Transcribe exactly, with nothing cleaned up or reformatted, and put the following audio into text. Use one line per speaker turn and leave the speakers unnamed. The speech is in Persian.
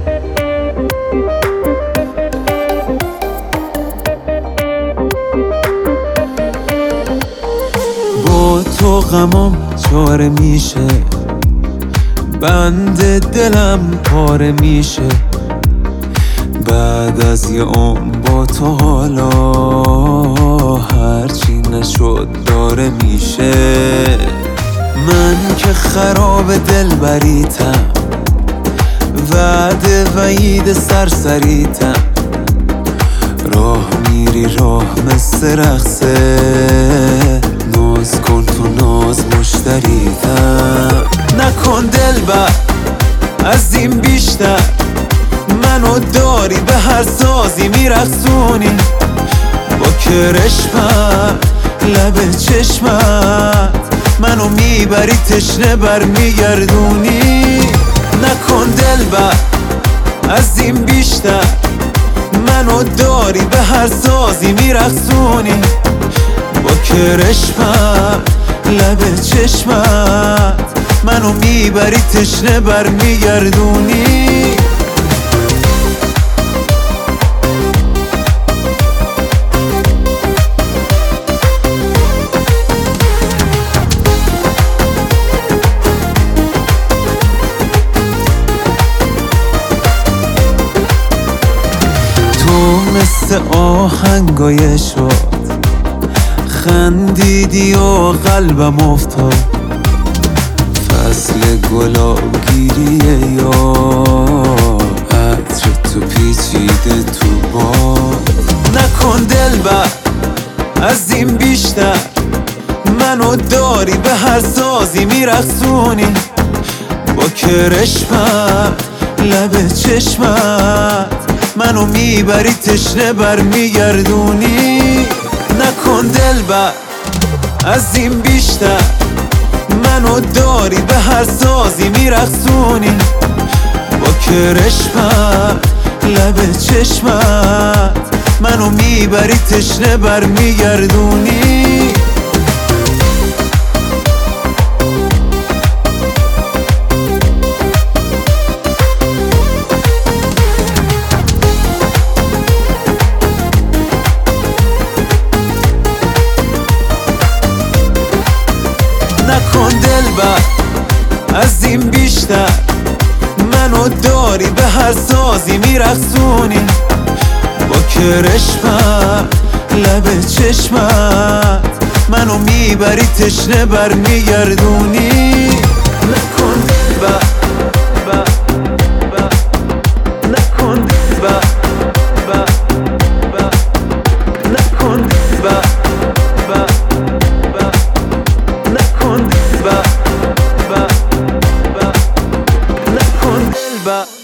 با تو غمام چاره میشه، بند دلم پاره میشه. بعد از یه عمر با تو حالا هرچی نشد داره میشه. من که خراب دلبریتم، وعده وعید سرسریتم. راه میری راه مثل رقصه، ناز کن تو ناز مشتریتم. نکن دلبر از این بیشتر، منو داری به هر سازی میرقصونی. با کرشمت لب چشمت منو میبری تشنه بر میگردونی. نکن دلبر از این بیشتر، منو داری به هر سازی میرقصونی. با کرشمت لب چشمت منو میبری تشنه بر میگردونی. مثل آهنگای شد خندیدی و قلبم افتاد. فصل گلاب گیریه یا عطر تو پیچیده تو باد. نکن دلبر از این بیشتر، منو داری به هر سازی میرقصونی. با کرشمت لب چشمت منو میبری تشنه بر میگردونی. نکن دلبر از این بیشتر، منو داری به هر سازی میرقصونی. با کرشمت لب چشمت منو میبری تشنه بر میگردونی. نکن دلبر از این بیشتر، منو داری به هر سازی میرقصونی. با کرشمت لب چشمت منو میبری تشنه بر میگردونی. نکن دلبر نکن دلبر نکن دلبر نکن دلبر